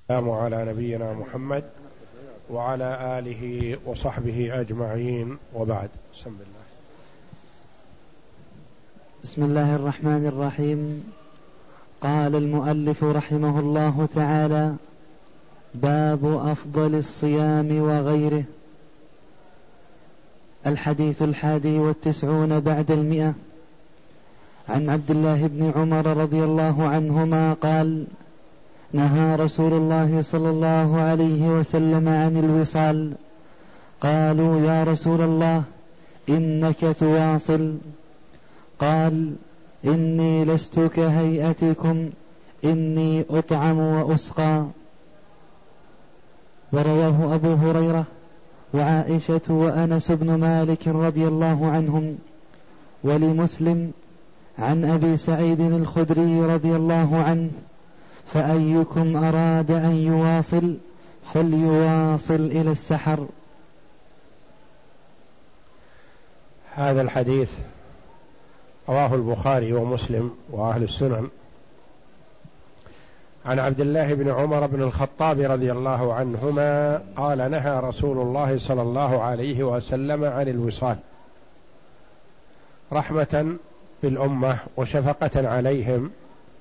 السلام على نبينا محمد وعلى آله وصحبه أجمعين، وبعد. بسم الله الرحمن الرحيم. قال المؤلف رحمه الله تعالى: باب أفضل الصيام وغيره. الحديث 91 بعد 100. عن عبد الله بن عمر رضي الله عنهما قال: نهى رسول الله صلى الله عليه وسلم عن الوصال. قالوا: يا رسول الله، إنك تواصل. قال: إني لست كهيئتكم، إني أطعم وأسقى. ورواه أبو هريرة وعائشة وأنس بن مالك رضي الله عنهم. ولمسلم عن أبي سعيد الخدري رضي الله عنه: فأيكم أراد أن يواصل فليواصل إلى السحر. هذا الحديث رواه البخاري ومسلم وأهل السنن عن عبد الله بن عمر بن الخطاب رضي الله عنهما قال: نهى رسول الله صلى الله عليه وسلم عن الوصال، رحمة بالأمة وشفقة عليهم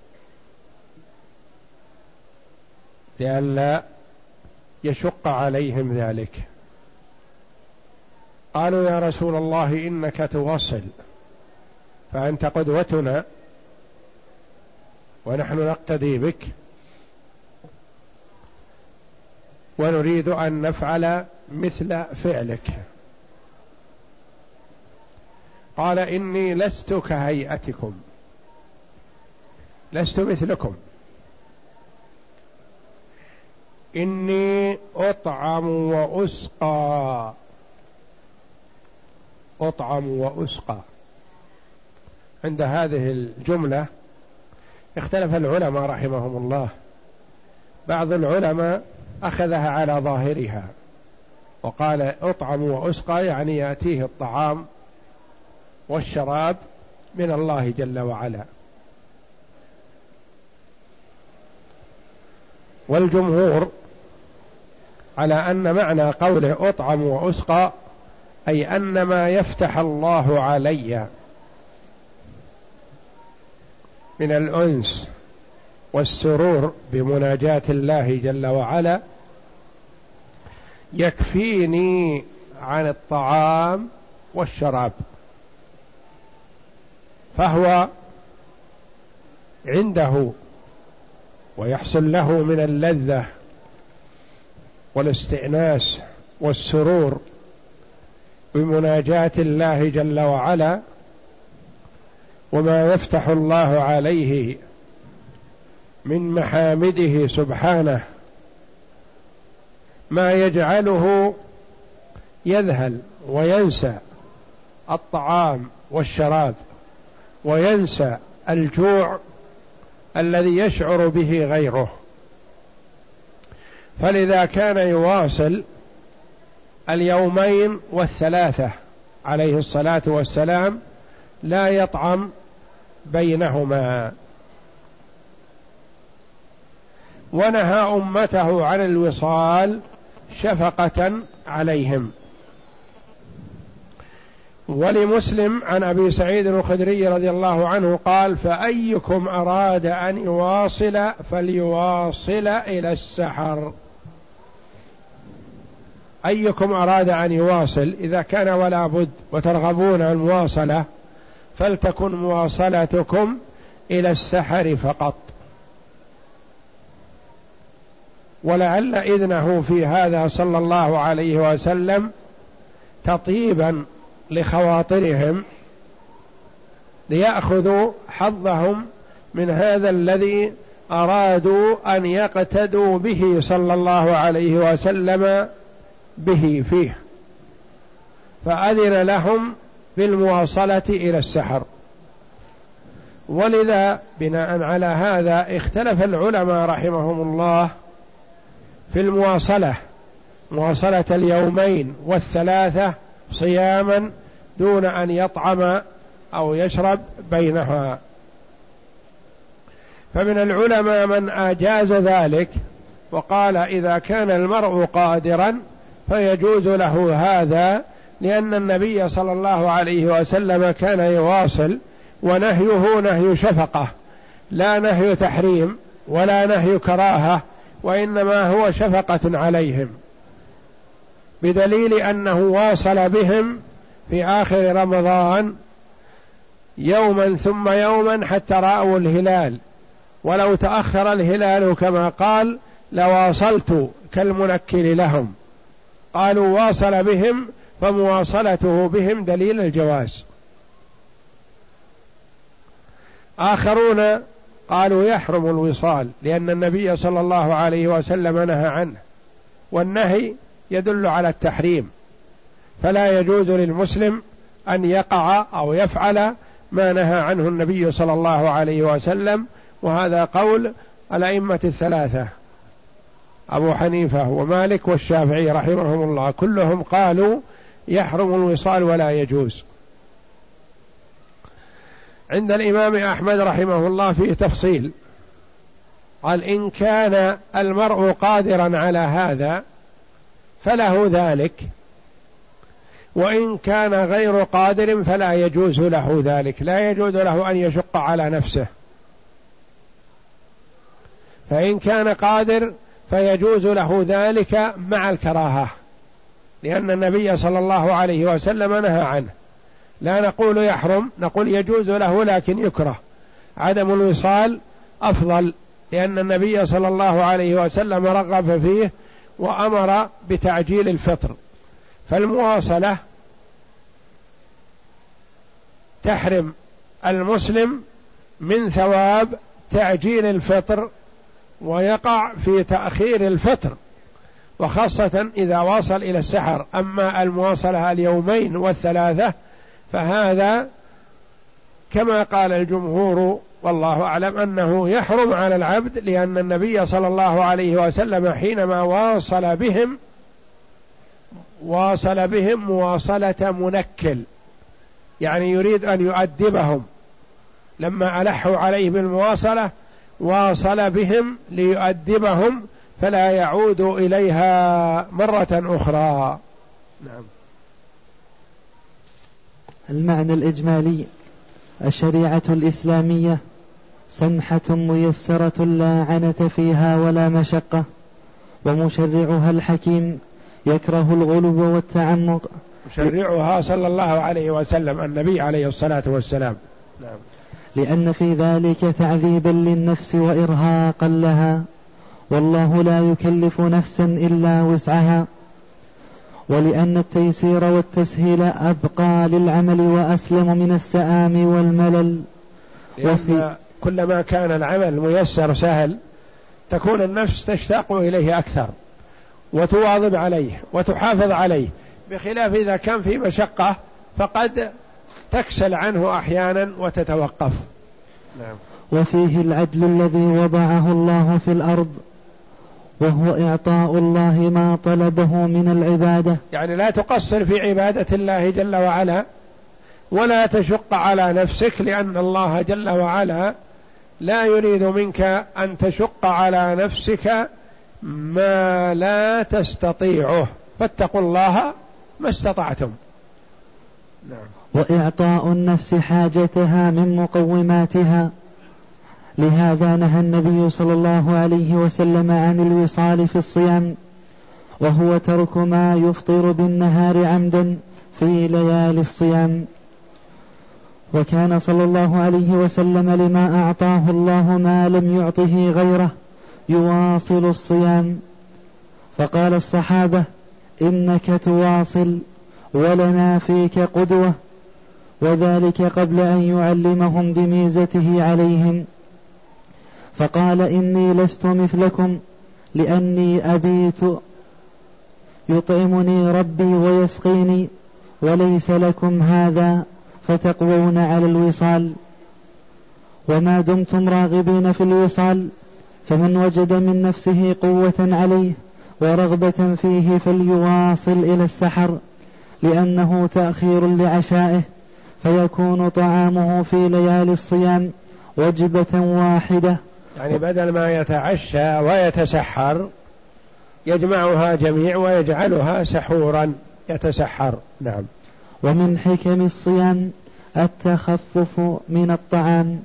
لئلا يشق عليهم ذلك. قالوا: يا رسول الله، إنك توصل، فأنت قدوتنا ونحن نقتدي بك ونريد أن نفعل مثل فعلك. قال: إني لست كهيئتكم، لست مثلكم، إني أطعم وأسقى. أطعم وأسقى، عند هذه الجملة اختلف العلماء رحمهم الله. بعض العلماء أخذها على ظاهرها وقال: أطعم وأسقى يعني يأتيه الطعام والشراب من الله جل وعلا. والجمهور على أن معنى قوله أطعم وأسقى أي أن ما يفتح الله علي من الأنس والسرور بمناجاة الله جل وعلا يكفيني عن الطعام والشراب، فهو عنده ويحصل له من اللذة والاستئناس والسرور بمناجاة الله جل وعلا، وما يفتح الله عليه من محامده سبحانه ما يجعله يذهل وينسى الطعام والشراب وينسى الجوع الذي يشعر به غيره. فلذا كان يواصل اليومين والثلاثة عليه الصلاة والسلام، لا يطعم بينهما. ونهى أمته عن الوصال شفقة عليهم. ولمسلم عن أبي سعيد الخدري رضي الله عنه قال: فأيكم أراد أن يواصل فليواصل إلى السحر. أيكم أراد أن يواصل، إذا كان ولا بد وترغبون المواصلة فلتكن مواصلتكم إلى السحر فقط. ولعل إذنه في هذا صلى الله عليه وسلم تطيبا لخواطرهم ليأخذوا حظهم من هذا الذي أرادوا أن يقتدوا به صلى الله عليه وسلم به فيه، فأذن لهم بالمواصلة إلى السحر. ولذا بناء على هذا اختلف العلماء رحمهم الله في المواصلة، مواصلة اليومين والثلاثة صياما دون أن يطعم أو يشرب بينها. فمن العلماء من أجاز ذلك وقال إذا كان المرء قادرا فيجوز له هذا، لأن النبي صلى الله عليه وسلم كان يواصل، ونهيه نهي شفقة لا نهي تحريم ولا نهي كراهة، وإنما هو شفقة عليهم، بدليل أنه واصل بهم في آخر رمضان يوما ثم يوما حتى رأوا الهلال، ولو تأخر الهلال كما قال لواصلت كالمنكل لهم. قالوا واصل بهم، فمواصلته بهم دليل الجواز. آخرون قالوا يحرم الوصال، لأن النبي صلى الله عليه وسلم نهى عنه، والنهي يدل على التحريم، فلا يجوز للمسلم أن يقع أو يفعل ما نهى عنه النبي صلى الله عليه وسلم. وهذا قول الأئمة الثلاثة أبو حنيفة ومالك والشافعي رحمهم الله، كلهم قالوا يحرم الوصال ولا يجوز. عند الإمام أحمد رحمه الله فيه تفصيل، قال إن كان المرء قادرا على هذا فله ذلك، وإن كان غير قادر فلا يجوز له ذلك، لا يجوز له أن يشق على نفسه. فإن كان قادر فيجوز له ذلك مع الكراهة، لأن النبي صلى الله عليه وسلم نهى عنه. لا نقول يحرم، نقول يجوز له لكن يكره. عدم الوصال أفضل، لأن النبي صلى الله عليه وسلم رغب فيه وأمر بتعجيل الفطر، فالمواصلة تحرم المسلم من ثواب تعجيل الفطر، ويقع في تأخير الفطر، وخاصة إذا واصل إلى السحر. أما المواصلة اليومين والثلاثة فهذا كما قال الجمهور والله أعلم أنه يحرم على العبد، لأن النبي صلى الله عليه وسلم حينما واصل بهم مواصلة منكل، يعني يريد أن يؤدبهم، لما ألحوا عليه بالمواصلة واصل بهم ليؤدبهم فلا يعود إليها مرة أخرى. نعم. المعنى الإجمالي: الشريعة الإسلامية سمحة ميسرة لا عنة فيها ولا مشقة، ومشرعها الحكيم يكره الغلو والتعمق. مشرعها صلى الله عليه وسلم النبي عليه الصلاة والسلام. نعم. لأن في ذلك تعذيبا للنفس وإرهاقا لها، والله لا يكلف نفسا إلا وسعها، ولأن التيسير والتسهيل أبقى للعمل وأسلم من السآم والملل. لأن كلما كان العمل ميسر سهل تكون النفس تشتاق إليه أكثر وتواظب عليه وتحافظ عليه، بخلاف إذا كان في مشقة فقد تكسل عنه أحيانا وتتوقف. نعم. وفيه العدل الذي وضعه الله في الأرض، وهو إعطاء الله ما طلبه من العبادة، يعني لا تقصر في عبادة الله جل وعلا، ولا تشق على نفسك، لأن الله جل وعلا لا يريد منك أن تشق على نفسك ما لا تستطيعه، فاتقوا الله ما استطعتم. نعم. وإعطاء النفس حاجتها من مقوماتها، لهذا نهى النبي صلى الله عليه وسلم عن الوصال في الصيام، وهو ترك ما يفطر بالنهار عمدا في ليالي الصيام. وكان صلى الله عليه وسلم لما أعطاه الله ما لم يعطه غيره يواصل الصيام، فقال الصحابة: إنك تواصل ولنا فيك قدوة، وذلك قبل أن يعلمهم بميزته عليهم. فقال: إني لست مثلكم، لأني أبيت يطعمني ربي ويسقيني، وليس لكم هذا، فتقوون على الوصال. وما دمتم راغبين في الوصال، فمن وجد من نفسه قوة عليه ورغبة فيه فليواصل إلى السحر، لأنه تأخير لعشائه، فيكون طعامه في ليالي الصيام وجبة واحدة. يعني بدل ما يتعشى ويتسحر يجمعها جميع ويجعلها سحورا يتسحر. نعم. ومن حكم الصيام التخفف من الطعام.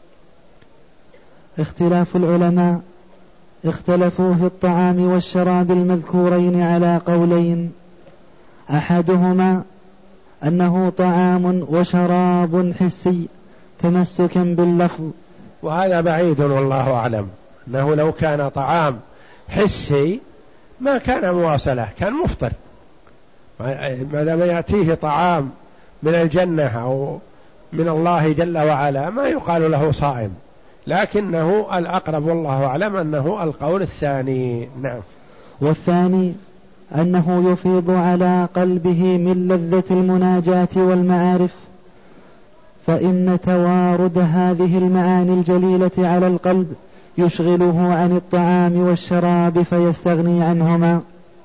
اختلاف العلماء اختلفوا في الطعام والشراب المذكورين على قولين، أحدهما أنه طعام وشراب حسي تمسكا باللفظ، وهذا بعيد والله أعلم، أنه لو كان طعام حسي ما كان مواصلة، كان مفطر، ما دام يأتيه طعام من الجنة أو من الله جل وعلا ما يقال له صائم، لكنه الأقرب والله أعلم أنه القول الثاني. نعم. والثاني أنه يفيض على قلبه من لذة المناجاة والمعارف، فإن توارد هذه المعاني الجليلة على القلب يشغله عن الطعام والشراب فيستغني عنهما.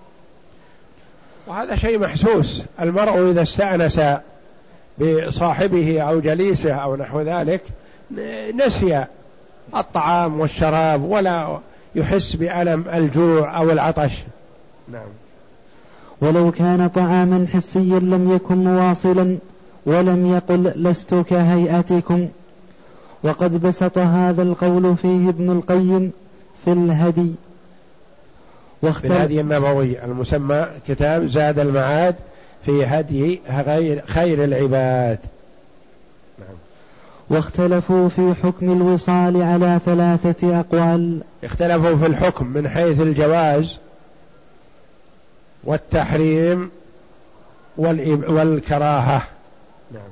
وهذا شيء محسوس، المرء إذا استأنس بصاحبه أو جليسه أو نحو ذلك نسي الطعام والشراب ولا يحس بألم الجوع أو العطش. نعم. ولو كان طعاما حسيا لم يكن مواصلا، ولم يقل لست كهيئتكم. وقد بسط هذا القول فيه ابن القيم في الهدي، في الهدي النبوي المسمى كتاب زاد المعاد في هدي خير العباد. نعم. واختلفوا في حكم الوصال على 3 أقوال. اختلفوا في الحكم من حيث الجواز والتحريم والكراهة. نعم.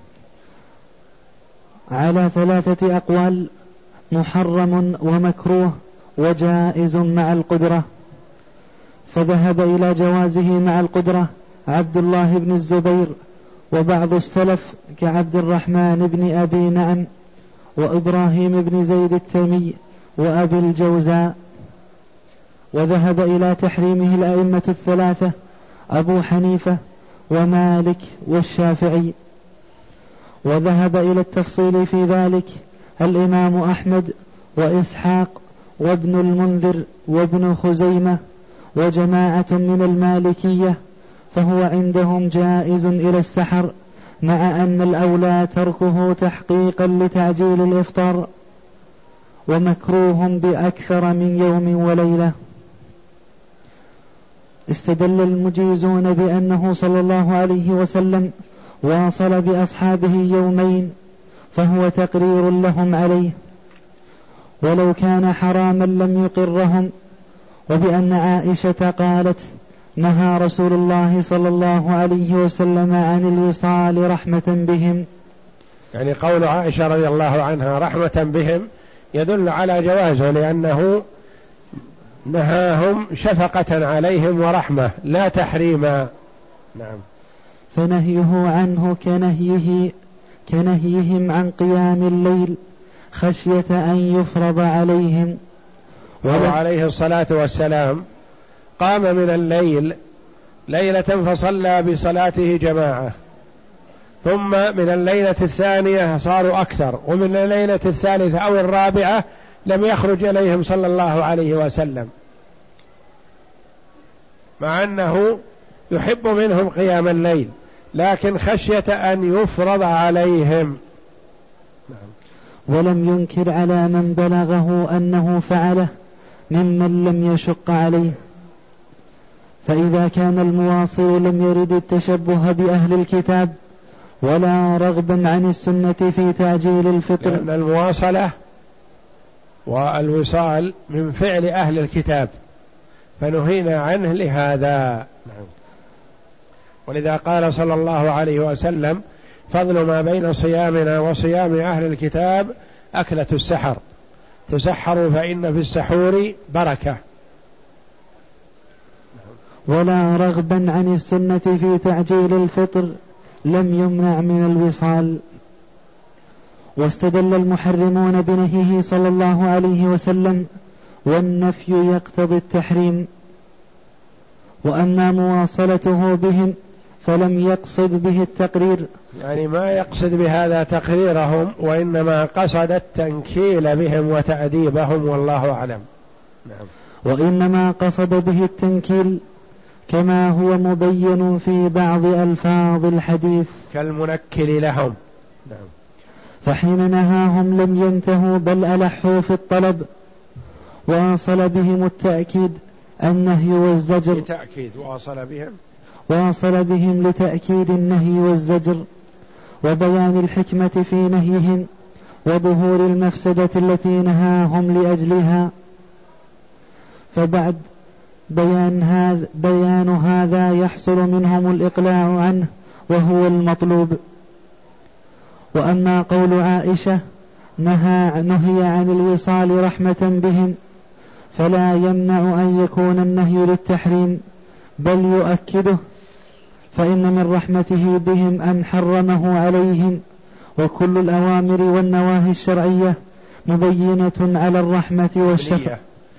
على 3 أقوال: محرم ومكروه وجائز مع القدرة. فذهب إلى جوازه مع القدرة عبد الله بن الزبير وبعض السلف كعبد الرحمن بن أبي نعم وإبراهيم بن زيد التيمي وأبي الجوزاء. وذهب إلى تحريمه الأئمة 3 أبو حنيفة ومالك والشافعي. وذهب إلى التفصيل في ذلك الإمام أحمد وإسحاق وابن المنذر وابن خزيمة وجماعة من المالكية، فهو عندهم جائز إلى السحر، مع أن الأولى تركه تحقيقا لتعجيل الإفطار، ومكروه بأكثر من يوم وليلة. استدل المجيزون بأنه صلى الله عليه وسلم واصل بأصحابه يومين، فهو تقرير لهم عليه، ولو كان حراما لم يقرهم. وبأن عائشة قالت: نهى رسول الله صلى الله عليه وسلم عن الوصال رحمة بهم. يعني قول عائشة رضي الله عنها رحمة بهم يدل على جوازه، لأنه نهاهم شفقة عليهم ورحمة لا تحريما. نعم. فنهيه عنه كنهيهم عن قيام الليل خشية أن يفرض عليهم. وهو عليه الصلاة والسلام قام من الليل ليلة فصلى بصلاته جماعة، ثم من الليلة الثانية صاروا أكثر، ومن الليلة الثالثة أو الرابعة لم يخرج إليهم صلى الله عليه وسلم، مع أنه يحب منهم قيام الليل، لكن خشية أن يفرض عليهم. ولم ينكر على من بلغه أنه فعله ممن لم يشق عليه. فإذا كان المواصل لم يرد التشبه بأهل الكتاب ولا رغبا عن السنة في تعجيل الفطر، لأن المواصلة والوصال من فعل أهل الكتاب فنهينا عنه لهذا. ولذا قال صلى الله عليه وسلم: فضل ما بين صيامنا وصيام أهل الكتاب أكلة السحر، تسحروا فإن في السحور بركة. ولا رغبا عن السنة في تعجيل الفطر لم يمنع من الوصال. واستدل المحرمون بنهيه صلى الله عليه وسلم، والنفي يقتضي التحريم. وأما مواصلته بهم فلم يقصد به التقرير، يعني ما يقصد بهذا تقريرهم، وإنما قصد التنكيل بهم وتأديبهم، والله أعلم. نعم. وإنما قصد به التنكيل كما هو مبين في بعض ألفاظ الحديث كالمنكل لهم. نعم. فحين نهاهم لم ينتهوا بل ألحوا في الطلب، واصل بهم التأكيد النهي والزجر لتأكيد واصل بهم لتأكيد النهي والزجر وبيان الحكمة في نهيهم وظهور المفسدة التي نهاهم لأجلها. فبعد بيان هذا يحصل منهم الإقلاع عنه وهو المطلوب. وأما قول عائشة نهي عن الوصال رحمة بهم، فلا يمنع أن يكون النهي للتحريم بل يؤكده، فإن من رحمته بهم أن حرمه عليهم، وكل الأوامر والنواهي الشرعية مبينة على الرحمة والشفقة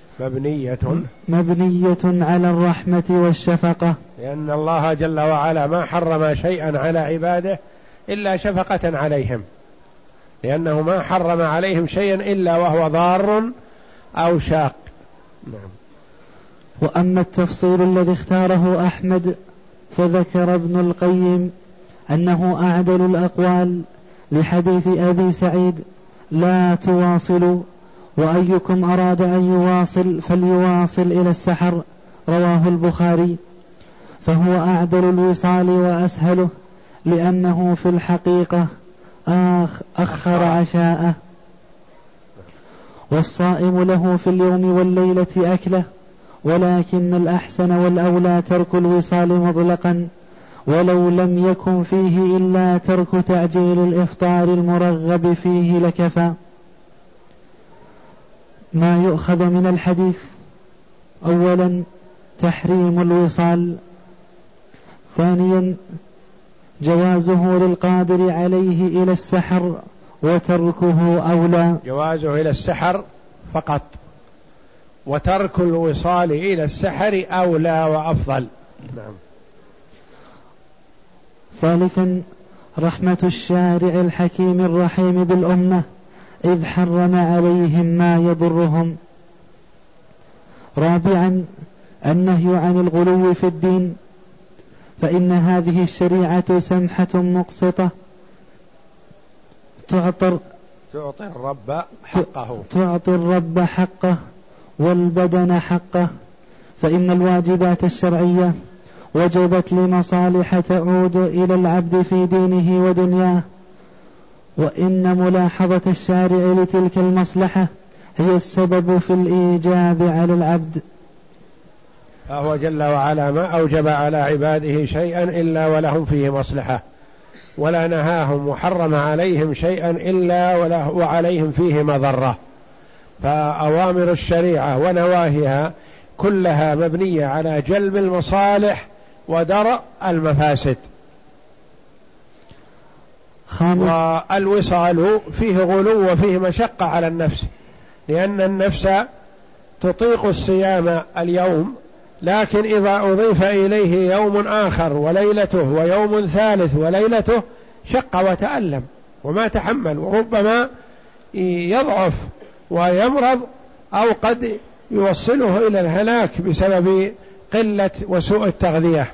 مبنية على الرحمة والشفقة، لأن الله جل وعلا ما حرم شيئا على عباده إلا شفقة عليهم، لأنه ما حرم عليهم شيئا إلا وهو ضار أو شاق. نعم. وأما التفصيل الذي اختاره أحمد فذكر ابن القيم أنه أعدل الأقوال لحديث أبي سعيد لا تواصلوا، وأيكم أراد أن يواصل فليواصل إلى السحر، رواه البخاري، فهو أعدل الوصال وأسهله، لأنه في الحقيقة أخر عشاءه، والصائم له في اليوم والليلة أكله، ولكن الأحسن والأولى ترك الوصال مطلقا، ولو لم يكن فيه إلا ترك تعجيل الإفطار المرغب فيه لكفى. ما يؤخذ من الحديث: أولا تحريم الوصال، ثانيا جوازه للقادر عليه إلى السحر وتركه أولى، جوازه إلى السحر فقط، وترك الوصال إلى السحر أولى وأفضل. نعم. ثالثا رحمة الشارع الحكيم الرحيم بالأمة، إذ حرم عليهم ما يضرهم. رابعا النهي عن الغلو في الدين، فإن هذه الشريعة سمحة مقسطة تعطي الرب حقه والبدن حقه، فإن الواجبات الشرعية وجبت لمصالح تعود إلى العبد في دينه ودنياه، وإن ملاحظة الشارع لتلك المصلحة هي السبب في الإيجاب على العبد. فهو جل وعلا ما أوجب على عباده شيئا إلا ولهم فيه مصلحة، ولا نهاهم وحرم عليهم شيئا إلا وعليهم فيه مضرة، فأوامر الشريعة ونواهيها كلها مبنية على جلب المصالح ودرء المفاسد. والوصال فيه غلو وفيه مشقة على النفس، لأن النفس تطيق الصيام اليوم، لكن إذا أضيف إليه يوم آخر وليلته ويوم ثالث وليلته شق وتألم وما تحمل، وربما يضعف ويمرض أو قد يوصله إلى الهلاك بسبب قلة وسوء التغذية.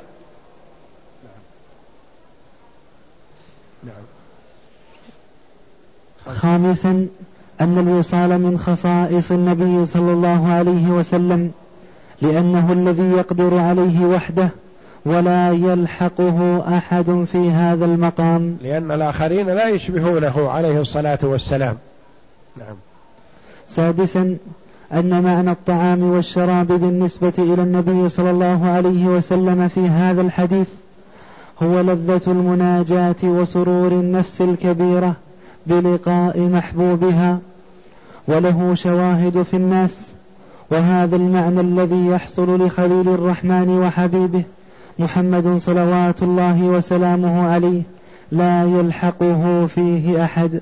خامسا أن الوصال من خصائص النبي صلى الله عليه وسلم، لأنه الذي يقدر عليه وحده ولا يلحقه أحد في هذا المقام، لأن الآخرين لا يشبهونه عليه الصلاة والسلام. نعم. سادسا أن معنى الطعام والشراب بالنسبة إلى النبي صلى الله عليه وسلم في هذا الحديث هو لذة المناجاة وسرور النفس الكبيرة بلقاء محبوبها، وله شواهد في الناس، وهذا المعنى الذي يحصل لخليل الرحمن وحبيبه محمد صلوات الله وسلامه عليه لا يلحقه فيه أحد.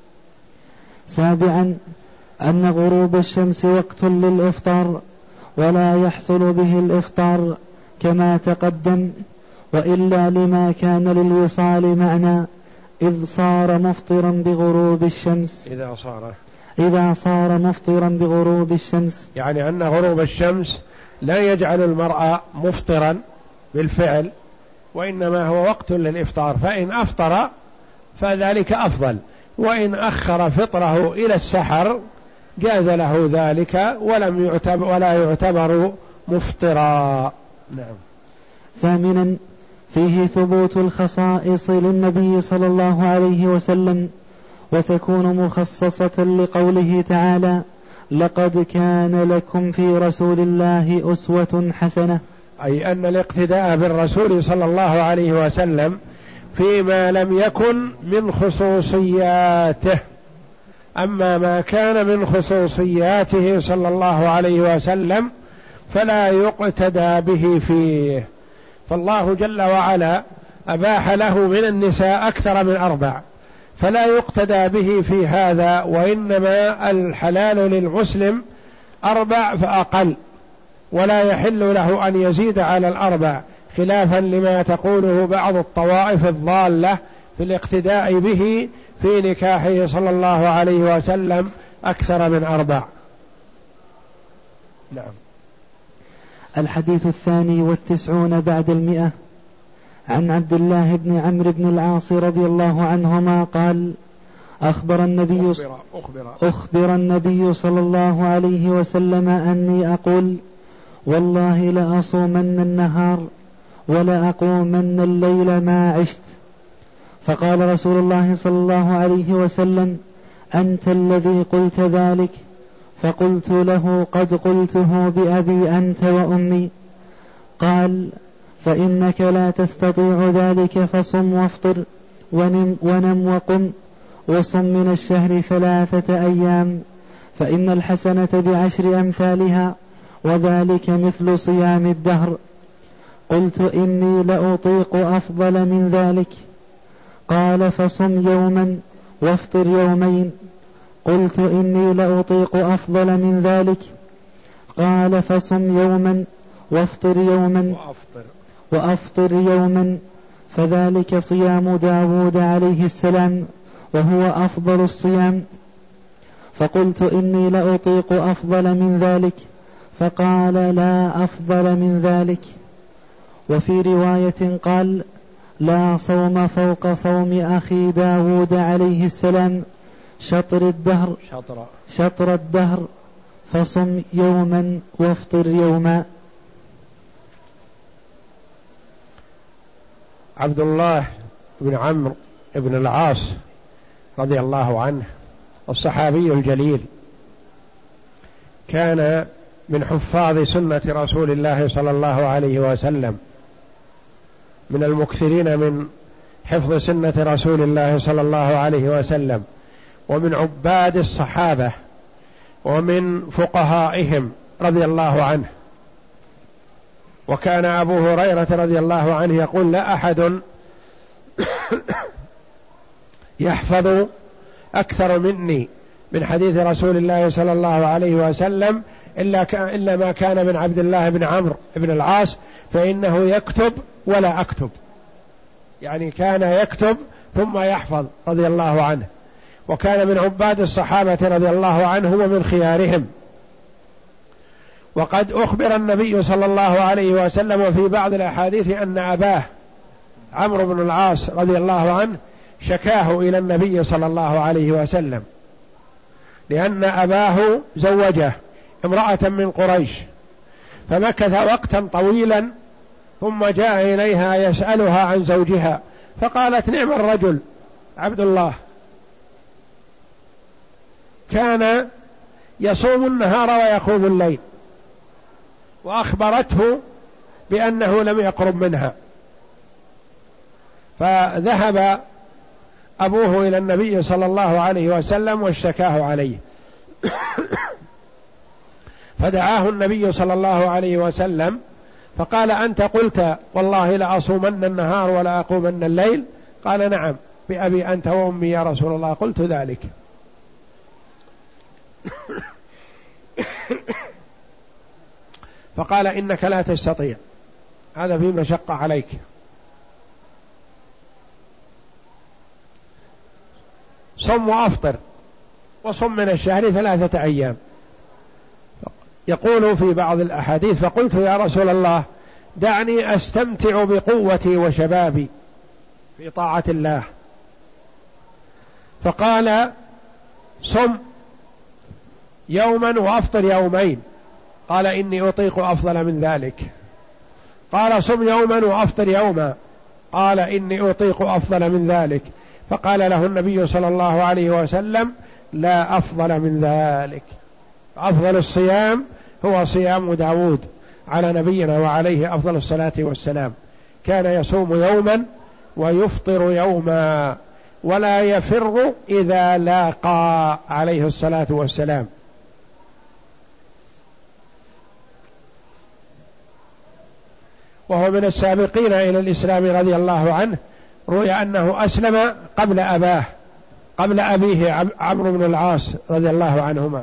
سابعا أن غروب الشمس وقت للإفطار، ولا يحصل به الإفطار كما تقدم، وإلا لما كان للوصال معنى، إذ صار مفطرا بغروب الشمس، إذا صار مفطرا بغروب الشمس. يعني أن غروب الشمس لا يجعل المرء مفطرا بالفعل، وإنما هو وقت للإفطار، فإن أفطر فذلك أفضل، وإن أخر فطره إلى السحر جاز له ذلك ولا يعتبر مفطرا. نعم. ثامنا فيه ثبوت الخصائص للنبي صلى الله عليه وسلم، وتكون مخصصة لقوله تعالى: لقد كان لكم في رسول الله أسوة حسنة، أي أن الاقتداء بالرسول صلى الله عليه وسلم فيما لم يكن من خصوصياته، أما ما كان من خصوصياته صلى الله عليه وسلم فلا يقتدى به فيه. فالله جل وعلا أباح له من النساء أكثر من 4، فلا يقتدى به في هذا، وإنما الحلال للمسلم 4 فأقل، ولا يحل له أن يزيد على 4، خلافا لما تقوله بعض الطوائف الضالة في الاقتداء به في نكاحه صلى الله عليه وسلم أكثر من 4. نعم. الحديث 92 بعد 100 عن عبد الله بن عمرو بن العاص رضي الله عنهما قال: أخبر النبي صلى الله عليه وسلم أني أقول: والله لأصومن النهار ولأقومن الليل ما عشت. فقال رسول الله صلى الله عليه وسلم: أنت الذي قلت ذلك. فقلت له: قد قلته بأبي أنت وأمي. قال: فإنك لا تستطيع ذلك، فصم وافطر ونم وقم، وصم من الشهر 3 أيام، فإن الحسنة ب10 أمثالها، وذلك مثل صيام الدهر. قلت: إني لأطيق أفضل من ذلك. قال: فصم يوما وافطر يومين. قلت: إني لأطيق أفضل من ذلك. قال: فصم يوما وافطر يوما وأفطر يوما، فذلك صيام داود عليه السلام، وهو أفضل الصيام. فقلت: إني لأطيق أفضل من ذلك. فقال: لا أفضل من ذلك. وفي رواية قال: لا صوم فوق صوم أخي داود عليه السلام شطر الدهر، فصم يوما وافطر يوما. عبد الله بن عمرو بن العاص رضي الله عنه الصحابي الجليل، كان من حفاظ سنة رسول الله صلى الله عليه وسلم، من المكثرين من حفظ سنة رسول الله صلى الله عليه وسلم، ومن عباد الصحابة، ومن فقهائهم رضي الله عنه. وكان أبو هريرة رضي الله عنه يقول: لا أحد يحفظ أكثر مني من حديث رسول الله صلى الله عليه وسلم إلا ما كان من عبد الله بن عمرو بن العاص، فإنه يكتب ولا أكتب، يعني كان يكتب ثم يحفظ رضي الله عنه. وكان من عباد الصحابة رضي الله عنه ومن خيارهم. وقد أخبر النبي صلى الله عليه وسلم في بعض الأحاديث أن أباه عمرو بن العاص رضي الله عنه شكاه إلى النبي صلى الله عليه وسلم، لأن أباه زوجه امرأة من قريش، فمكث وقتا طويلا ثم جاء إليها يسألها عن زوجها، فقالت: نعم الرجل عبد الله، كان يصوم النهار ويقوم الليل. وأخبرته بأنه لم يقرب منها، فذهب أبوه إلى النبي صلى الله عليه وسلم واشتكاه عليه فدعاه النبي صلى الله عليه وسلم فقال: أنت قلت والله لأصومن النهار ولا أقومن الليل؟ قال: نعم بأبي أنت وأمي يا رسول الله قلت ذلك. فقال: إنك لا تستطيع، هذا في مشقة عليك. صم وأفطر وصم من الشهر 3 أيام. يقول في بعض الأحاديث: فقلت يا رسول الله دعني أستمتع بقوتي وشبابي في طاعة الله، فقال: صم يوما وأفطر يومين. قال: إني أطيق أفضل من ذلك. قال: صم يوما وأفطر يوما. قال: إني أطيق أفضل من ذلك. فقال له النبي صلى الله عليه وسلم: لا أفضل من ذلك. أفضل الصيام هو صيام داود على نبينا وعليه أفضل الصلاة والسلام، كان يصوم يوما ويفطر يوما ولا يفر إذا لاقى عليه الصلاة والسلام. وهو من السابقين إلى الإسلام رضي الله عنه، روي أنه أسلم قبل أبيه عمرو بن العاص رضي الله عنهما،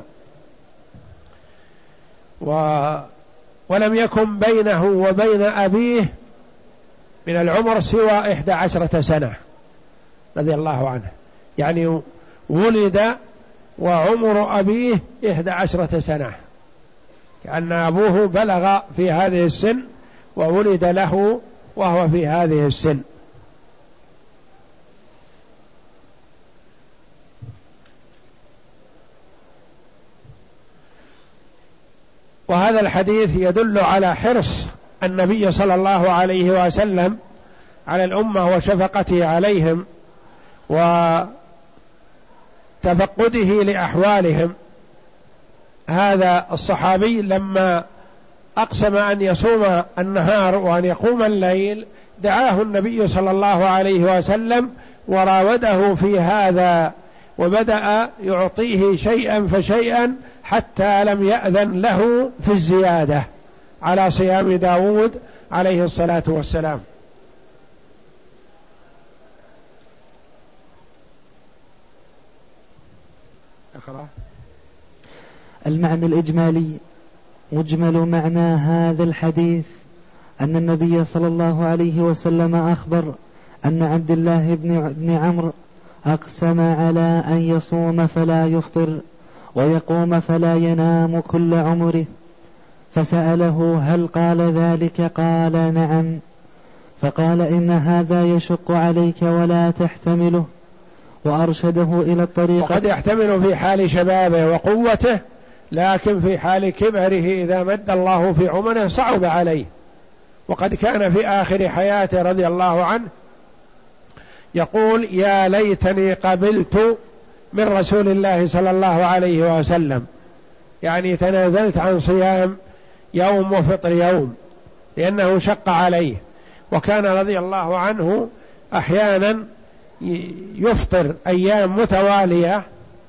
ولم يكن بينه وبين أبيه من العمر سوى 11 سنة رضي الله عنه، يعني ولد وعمر أبيه 11 سنة، كأن أبوه بلغ في هذه السن وولد له وهو في هذه السن. وهذا الحديث يدل على حرص النبي صلى الله عليه وسلم على الأمة وشفقته عليهم وتفقده لأحوالهم. هذا الصحابي لما أقسم أن يصوم النهار وأن يقوم الليل دعاه النبي صلى الله عليه وسلم وراوده في هذا، وبدأ يعطيه شيئا فشيئا حتى لم يأذن له في الزيادة على صيام داود عليه الصلاة والسلام. أقرأ. المعنى الإجمالي: مجمل معنى هذا الحديث أن النبي صلى الله عليه وسلم أخبر أن عبد الله بن عمرو أقسم على أن يصوم فلا يفطر ويقوم فلا ينام كل عمره، فسأله: هل قال ذلك؟ قال: نعم. فقال: إن هذا يشق عليك ولا تحتمله، وأرشده إلى الطريق. وقد يحتمل في حال شبابه وقوته، لكن في حال كبره إذا مد الله في عمره صعب عليه. وقد كان في آخر حياته رضي الله عنه يقول: يا ليتني قبلت من رسول الله صلى الله عليه وسلم، يعني تنازلت عن صيام يوم وفطر يوم لأنه شق عليه. وكان رضي الله عنه أحيانا يفطر أيام متوالية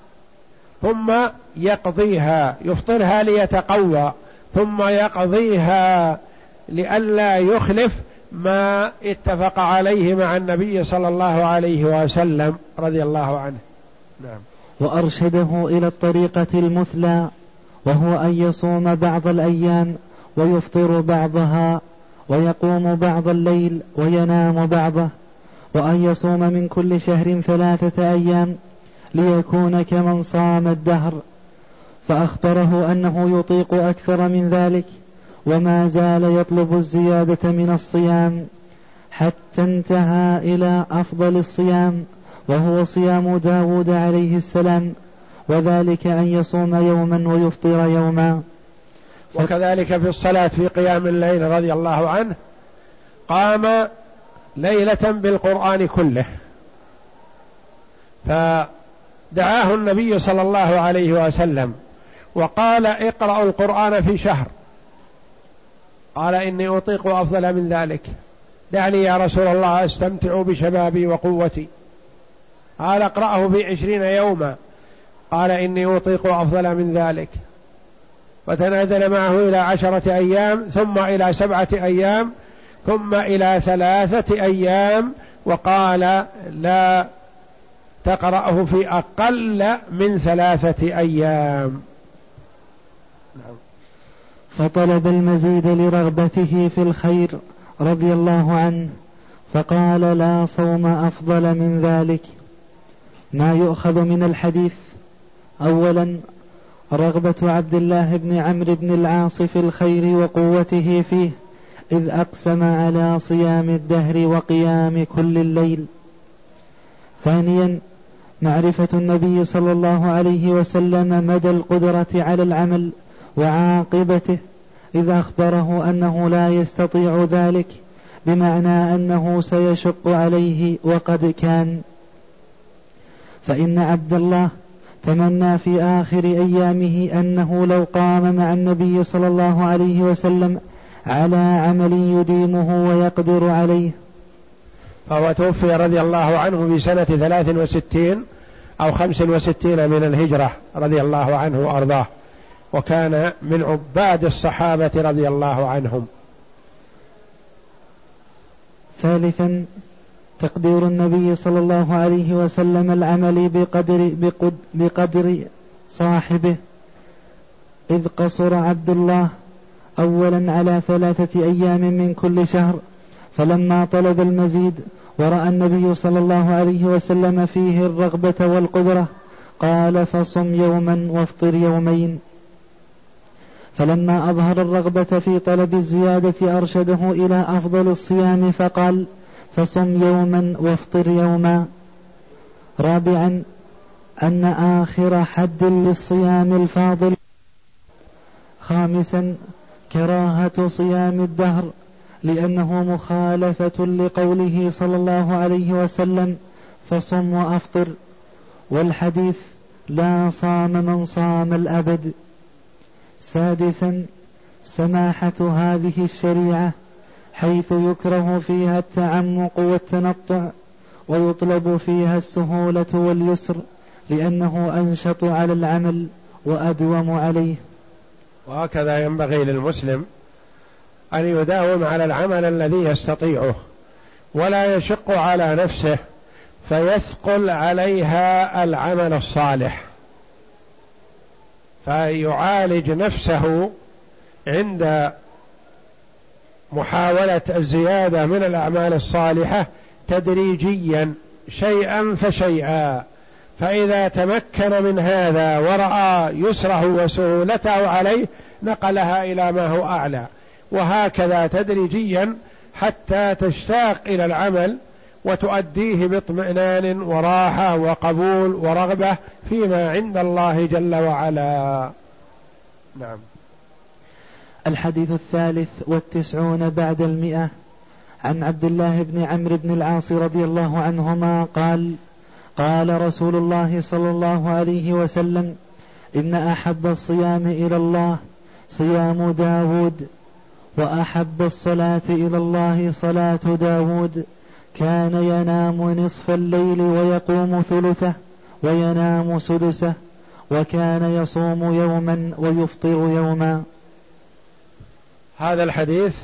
ثم يقضيها، يفطرها ليتقوى ثم يقضيها لئلا يخلف ما اتفق عليه مع النبي صلى الله عليه وسلم رضي الله عنه. نعم. وأرشده إلى الطريقة المثلى، وهو أن يصوم بعض الأيام ويفطر بعضها، ويقوم بعض الليل وينام بعضه، وأن يصوم من كل شهر 3 أيام ليكون كمن صام الدهر. فأخبره أنه يطيق أكثر من ذلك، وما زال يطلب الزيادة من الصيام حتى انتهى إلى أفضل الصيام، وهو صيام داود عليه السلام، وذلك أن يصوم يوما ويفطر يوما. وكذلك في الصلاة في قيام الليل رضي الله عنه قام ليلة بالقرآن كله، فدعاه النبي صلى الله عليه وسلم وقال: اقرأوا القرآن في شهر. قال: إني أطيق أفضل من ذلك، دعني يا رسول الله أستمتع بشبابي وقوتي. قال: اقرأه في 20 يوما. قال: إني أطيق أفضل من ذلك. فتنازل معه إلى 10 أيام، ثم إلى 7 أيام، ثم إلى 3 أيام، وقال: لا تقرأه في أقل من 3 أيام. نعم. فطلب المزيد لرغبته في الخير رضي الله عنه، فقال: لا صوم أفضل من ذلك. ما يؤخذ من الحديث: أولا رغبة عبد الله بن عمرو بن العاص في الخير وقوته فيه، إذ أقسم على صيام الدهر وقيام كل الليل. ثانيا معرفة النبي صلى الله عليه وسلم مدى القدرة على العمل وعاقبته، إذ أخبره أنه لا يستطيع ذلك، بمعنى أنه سيشق عليه وقد كان. فإن عبد الله تمنى في آخر أيامه أنه لو قام مع النبي صلى الله عليه وسلم على عمل يديمه ويقدر عليه. فهو توفي رضي الله عنه بسنة 63 أو 65 من الهجرة رضي الله عنه وأرضاه، وكان من عباد الصحابة رضي الله عنهم. ثالثا تقدير النبي صلى الله عليه وسلم العمل بقدر صاحبه، إذ قصر عبد الله أولا على 3 أيام من كل شهر، فلما طلب المزيد ورأى النبي صلى الله عليه وسلم فيه الرغبة والقدرة قال فصم يوما وافطر يومين. فلما أظهر الرغبة في طلب الزيادة أرشده إلى أفضل الصيام فقال فصم يوما وافطر يوما. رابعا أن آخر حد للصيام الفاضل. خامسا كراهة صيام الدهر، لأنه مخالفة لقوله صلى الله عليه وسلم فصم وأفطر، والحديث لا صام من صام الأبد. سادسا سماحة هذه الشريعة، حيث يكره فيها التعمق والتنطع، ويطلب فيها السهولة واليسر، لأنه أنشط على العمل وأدوم عليه. وهكذا ينبغي للمسلم أن يداوم على العمل الذي يستطيعه، ولا يشق على نفسه فيثقل عليها العمل الصالح، فيعالج نفسه عند محاولة الزيادة من الأعمال الصالحة تدريجيا شيئا فشيئا، فإذا تمكن من هذا ورأى يسره وسهولته عليه نقلها إلى ما هو أعلى، وهكذا تدريجيا حتى تشتاق إلى العمل وتؤديه باطمئنان وراحة وقبول ورغبة فيما عند الله جل وعلا. نعم. الحديث 93 بعد 100 عن عبد الله بن عمرو بن العاص رضي الله عنهما قال قال رسول الله صلى الله عليه وسلم إن أحب الصيام إلى الله صيام داود، وأحب الصلاة إلى الله صلاة داود، كان ينام نصف الليل ويقوم ثلثه وينام سدسه، وكان يصوم يوما ويفطر يوما. هذا الحديث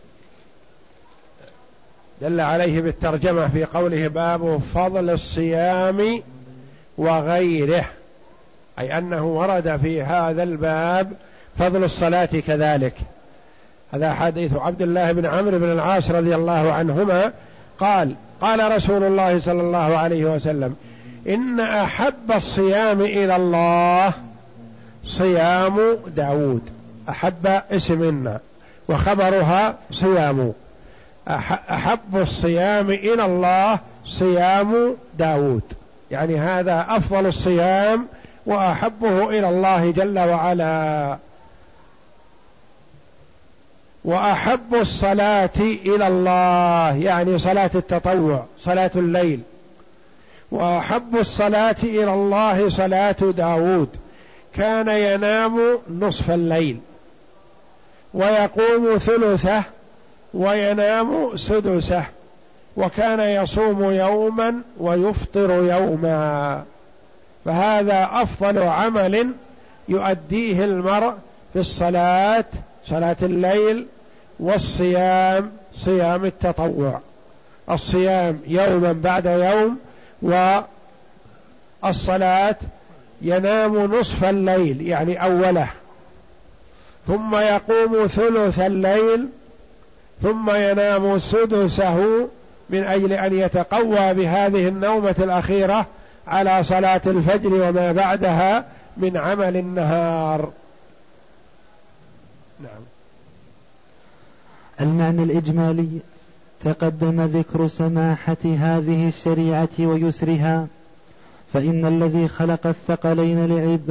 دل عليه بالترجمة في قوله باب فضل الصيام وغيره، أي أنه ورد في هذا الباب فضل الصلاة كذلك. هذا حديث عبد الله بن عمرو بن العاص رضي الله عنهما قال رسول الله صلى الله عليه وسلم إن أحب الصيام إلى الله صيام داود. أحب اسمنا وخبرها صيام، أحب الصيام إلى الله صيام داود، يعني هذا أفضل الصيام وأحبه إلى الله جل وعلا. وأحب الصلاة إلى الله يعني صلاة التطوع صلاة الليل، وأحب الصلاة إلى الله صلاة داود، كان ينام نصف الليل ويقوم ثلثه وينام سدسه، وكان يصوم يوما ويفطر يوما. فهذا أفضل عمل يؤديه المرء في الصلاة، صلاة الليل، والصيام صيام التطوع، الصيام يوما بعد يوم، والصلاة ينام نصف الليل يعني أوله، ثم يقوم ثلث الليل، ثم ينام سدسه من أجل أن يتقوى بهذه النومة الأخيرة على صلاة الفجر وما بعدها من عمل النهار. نعم. المعنى الإجمالي: تقدم ذكر سماحة هذه الشريعة ويسرها، فإن الذي خلق الثقلين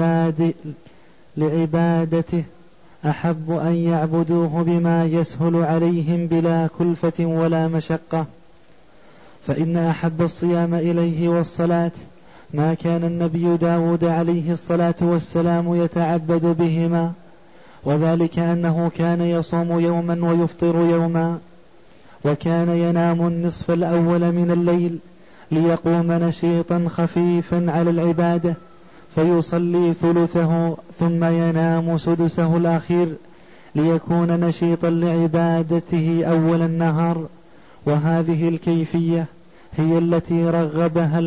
لعبادته أحب أن يعبدوه بما يسهل عليهم بلا كلفة ولا مشقة، فإن أحب الصيام إليه والصلاة ما كان النبي داود عليه الصلاة والسلام يتعبد بهما، وذلك أنه كان يصوم يوما ويفطر يوما، وكان ينام النصف الأول من الليل ليقوم نشيطا خفيفا على العبادة، فيصلي ثلثه ثم ينام سدسه الأخير ليكون نشيطا لعبادته أول النهار. وهذه الكيفية هي التي رغبها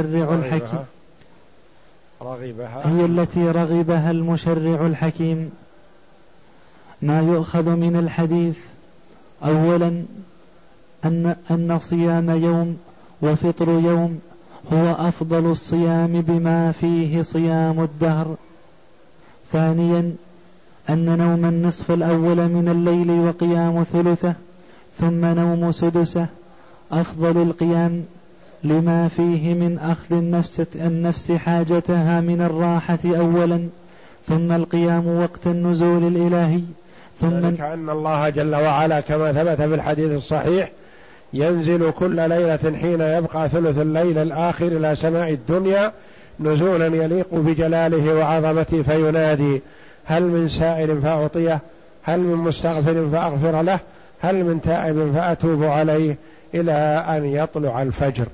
المشرع الحكيم. ما يؤخذ من الحديث: أولا أن صيام يوم وفطر يوم هو أفضل الصيام بما فيه صيام الدهر. ثانيا أن نوم النصف الأول من الليل وقيام ثلثه ثم نوم سدسه أفضل القيام لما فيه من أخذ النفس حاجتها من الراحة أولا، ثم القيام وقت النزول الإلهي، ثم كأن الله جل وعلا كما ثبت في الحديث الصحيح ينزل كل ليلة حين يبقى ثلث الليل الآخر إلى سماء الدنيا نزولا يليق بجلاله وعظمته، فينادي: هل من سائل فأعطيه، هل من مستغفر فأغفر له، هل من تائب فأتوب عليه، إلى أن يطلع الفجر.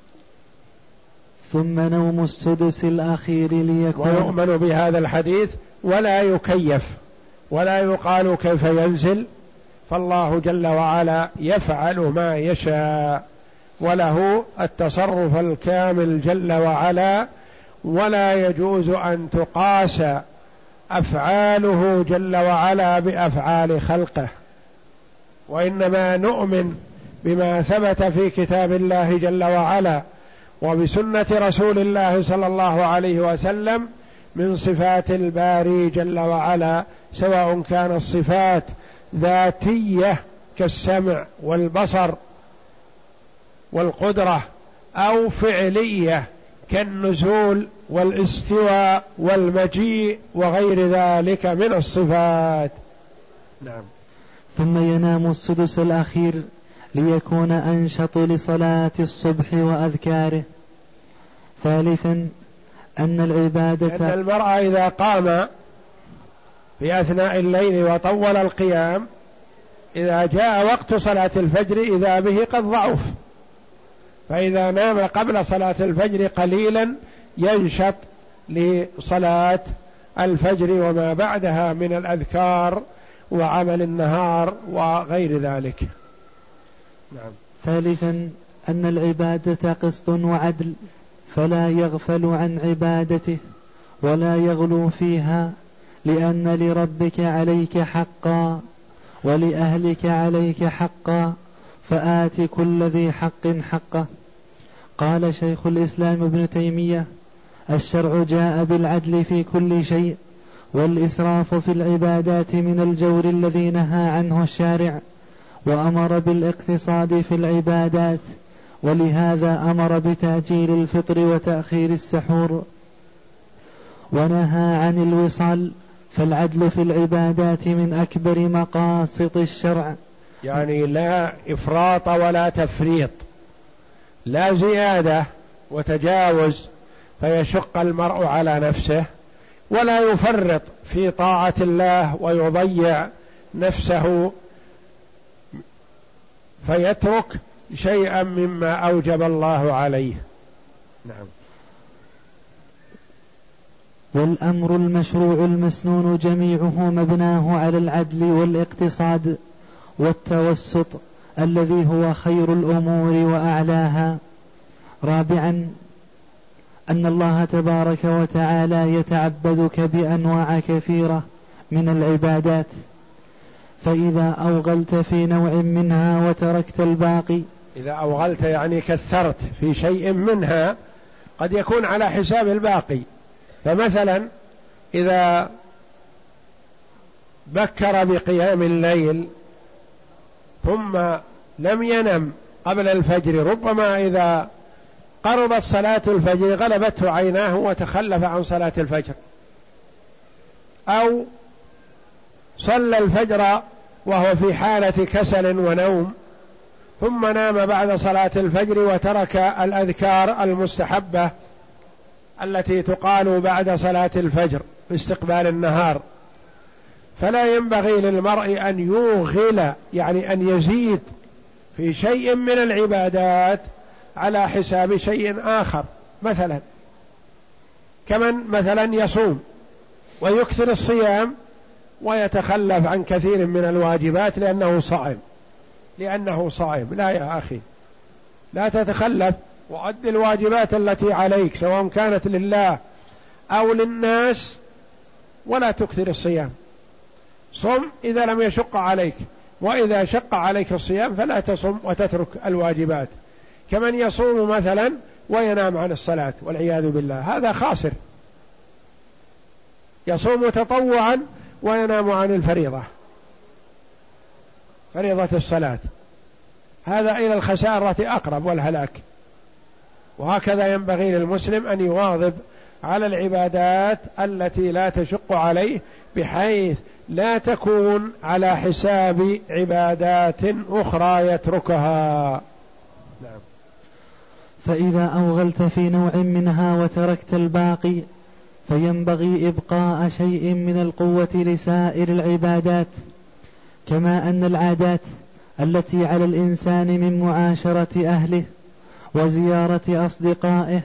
ثم نوم السدس الأخير ليكون. ويؤمن بهذا الحديث ولا يكيف ولا يقال كيف ينزل، فالله جل وعلا يفعل ما يشاء وله التصرف الكامل جل وعلا، ولا يجوز أن تقاس أفعاله جل وعلا بأفعال خلقه، وإنما نؤمن بما ثبت في كتاب الله جل وعلا وبسنة رسول الله صلى الله عليه وسلم من صفات الباري جل وعلا، سواء كان الصفات ذاتية كالسمع والبصر والقدرة، أو فعلية كالنزول والاستواء والمجيء وغير ذلك من الصفات. نعم. ثم ينام السدس الأخير ليكون أنشط لصلاة الصبح وأذكاره. ثالثا أن العبادة أن المرء إذا قام في أثناء الليل وطول القيام، إذا جاء وقت صلاة الفجر إذا به قد ضعف، فإذا نام قبل صلاة الفجر قليلا ينشط لصلاة الفجر وما بعدها من الأذكار وعمل النهار وغير ذلك. نعم. ثالثا أن العبادة قسط وعدل، فلا يغفل عن عبادته ولا يغلو فيها، لأن لربك عليك حقا ولأهلك عليك حقا، فآت كل ذي حق حقه. قال شيخ الإسلام ابن تيمية: الشرع جاء بالعدل في كل شيء، والإسراف في العبادات من الجور الذي نهى عنه الشارع، وأمر بالاقتصاد في العبادات، ولهذا أمر بتعجيل الفطر وتأخير السحور، ونهى عن الوصال. فالعدل في العبادات من أكبر مقاصد الشرع، يعني لا إفراط ولا تفريط، لا زيادة وتجاوز فيشق المرء على نفسه، ولا يفرط في طاعة الله ويضيع نفسه فيترك شيئا مما أوجب الله عليه. نعم. والأمر المشروع المسنون جميعه مبناه على العدل والاقتصاد والتوسط الذي هو خير الأمور وأعلاها. رابعا أن الله تبارك وتعالى يتعبدك بأنواع كثيرة من العبادات، فإذا أوغلت في نوع منها وتركت الباقي. إذا أوغلت يعني كثرت في شيء منها قد يكون على حساب الباقي، فمثلا إذا بكر بقيام الليل ثم لم ينم قبل الفجر، ربما إذا قربت صلاة الفجر غلبته عيناه وتخلف عن صلاة الفجر، أو صلى الفجر وهو في حالة كسل ونوم ثم نام بعد صلاة الفجر وترك الأذكار المستحبة التي تقال بعد صلاة الفجر باستقبال النهار، فلا ينبغي للمرء أن يوغل، يعني أن يزيد في شيء من العبادات على حساب شيء آخر، مثلا كمن مثلا يصوم ويكثر الصيام ويتخلف عن كثير من الواجبات لأنه صائم. لا يا أخي، لا تتخلف، وأد الواجبات التي عليك سواء كانت لله أو للناس، ولا تكثر الصيام. صم إذا لم يشق عليك، وإذا شق عليك الصيام فلا تصم وتترك الواجبات. كمن يصوم مثلا وينام عن الصلاة والعياذ بالله، هذا خاسر. يصوم تطوعا وينام عن الفريضة، فريضة الصلاة، هذا إلى الخسارة أقرب والهلاك. وهكذا ينبغي للمسلم أن يواظب على العبادات التي لا تشق عليه، بحيث لا تكون على حساب عبادات أخرى يتركها. نعم. فإذا أوغلت في نوع منها وتركت الباقي فينبغي إبقاء شيء من القوة لسائر العبادات، كما أن العادات التي على الإنسان من معاشرة أهله وزيارة أصدقائه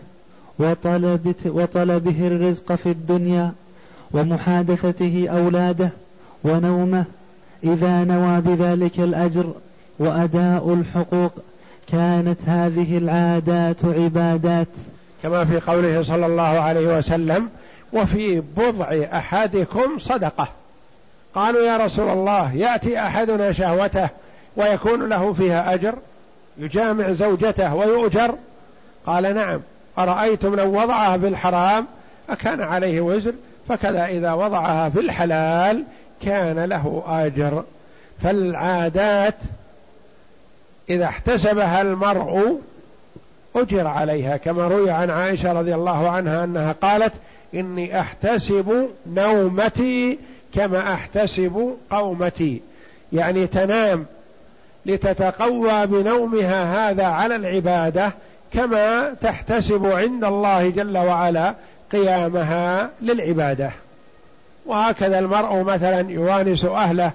وطلبه الرزق في الدنيا ومحادثته أولاده ونومه، إذا نوى بذلك الأجر وأداء الحقوق كانت هذه العادات عبادات، كما في قوله صلى الله عليه وسلم: وفي بضع أحدكم صدقة. قالوا: يا رسول الله، يأتي أحدنا شهوته ويكون له فيها أجر، يجامع زوجته ويؤجر؟ قال: نعم. أرأيتم لو وضعها في الحرام أكان عليه وزر؟ فكذا إذا وضعها في الحلال كان له أجر. فالعادات إذا احتسبها المرء أجر عليها، كما روي عن عائشة رضي الله عنها أنها قالت: إني أحتسب نومتي كما أحتسب قومتي، يعني تنام لتتقوى بنومها هذا على العبادة، كما تحتسب عند الله جل وعلا قيامها للعبادة. وهكذا المرء مثلا يوانس أهله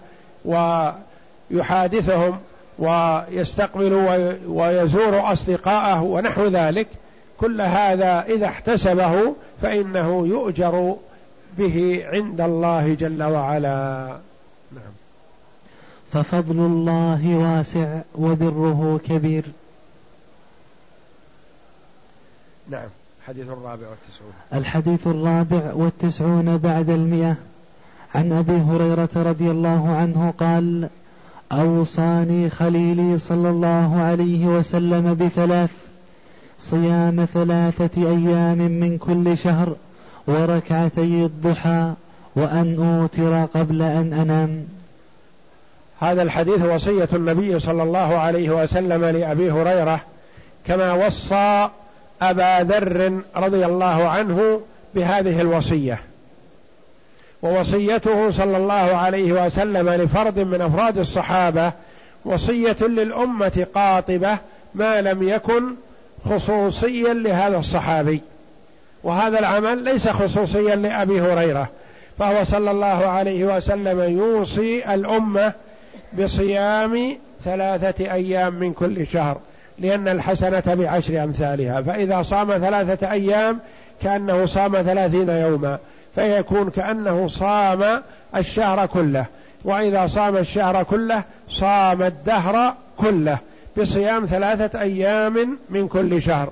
ويحادثهم ويستقبل ويزور أصدقاءه ونحو ذلك، كل هذا إذا احتسبه فإنه يؤجر به عند الله جل وعلا. نعم. ففضل الله واسع وبره كبير. نعم. الحديث 94. الحديث 94 بعد 100. عن أبي هريرة رضي الله عنه قال: أوصاني خليلي صلى الله عليه وسلم بثلاث: صيام 3 أيام من كل شهر، وركعتي الضحى، وأن أوتر قبل أن أنام. هذا الحديث وصية النبي صلى الله عليه وسلم لأبي هريرة، كما وصى أبا ذر رضي الله عنه بهذه الوصية. ووصيته صلى الله عليه وسلم لفرد من أفراد الصحابة وصية للأمة قاطبة، ما لم يكن خصوصيا لهذا الصحابي، وهذا العمل ليس خصوصيا لأبي هريرة، فهو صلى الله عليه وسلم يوصي الأمة بصيام 3 أيام من كل شهر، لأن الحسنة ب10 أمثالها، فإذا صام 3 أيام كأنه صام 30 يوما، فيكون كأنه صام الشهر كله، وإذا صام الشهر كله صام الدهر كله بصيام 3 أيام من كل شهر.